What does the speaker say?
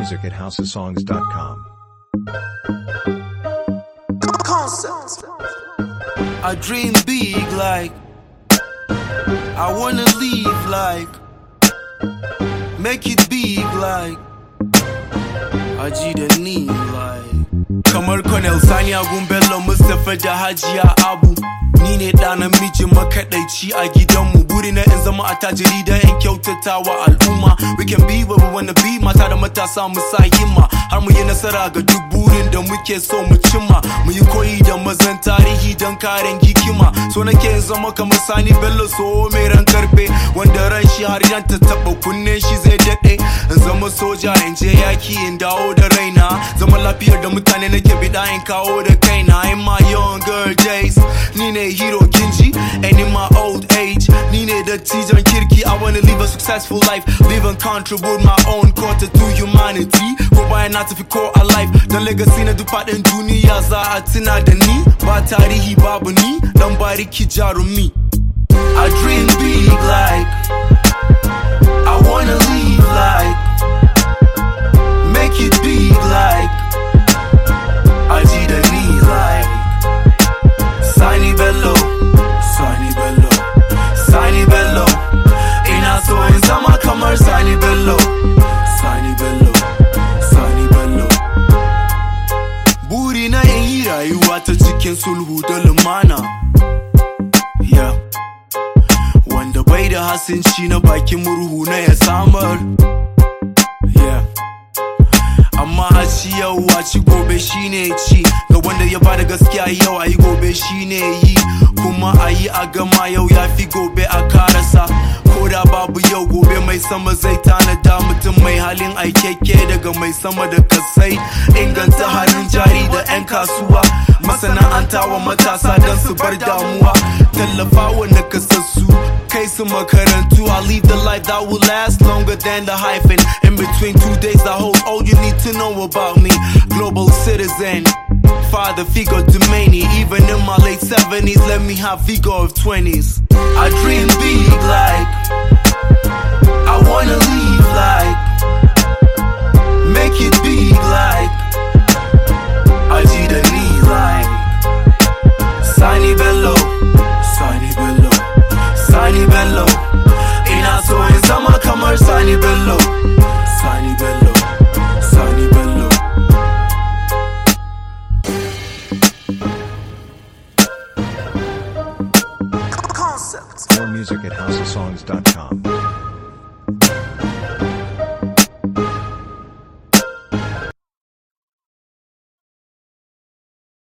music at housesongs.com. Concept. I dream big like I wanna leave like make it big like I ji da ni like kamar Colonel Sani Agun Bello Mustapha da Hajiya Abu ni ne da namiji makaɗaici a gidanmu buri na in zama attajiri da in kyautatawa al'umma we can be where we wanna be mata da matasa mu sa himma har mu yi nasara ga duk burin da muke so mu cimma mu yi koyi da mazan tarihi don karen hikima so nake in zama kamar Sani Bello so mai ran karfe wanda ran shi har yan ta taba kunnen shi zai dade in zama soja in je yaki in dawo da raina zama lafiyar da mutane nake bida in kawo da kaina in my younger days ni ne hero Kinji and in my old age ni ne da tijan kirki I wanna live a successful life live and contribute my own quarter to humanity ko bayan na tafi ko alive dan legacy na duk faɗin duniya za a tuna da ni ba tarihi babu ni dan bariki jarumi I dream big like I wanna live like make it big like I ji da ni like Sani Bello Sani Bello Sani Bello ina so in zama kamar Sani Bello Sani Bello Sani Bello buri na in yi rayuwa ta cikin sulhu da lumana yeah wanda bai da hasinci na bakin murhu na ya samar yeah amma a ci yau a ci gobe shine ci ga wanda ya bada gaskiya yau a yi gobe shine yi kuma a yi a gama yau ya fi gobe a karasa ko da babu yau gobe mai sama zai tanada mutum mai halin aikeke daga mai sama da kasai inganta hannun jari da 'yan kasuwa masana'anta wa matasa don su bar damuwa tallafa wa nakasassu kai su makarantu I live the life that will last longer than the hyphen in between 2 days I hold all you need to know about me global citizen father figure to many even in my late 70s let me have vigor of 20s I dream big like I wanna live like make it big like I ji da ni like Sani Bello Sani Bello Sani Bello ina so in zama kamar Sani Bello Sani Bello Sani Bello More music at housesongs.com.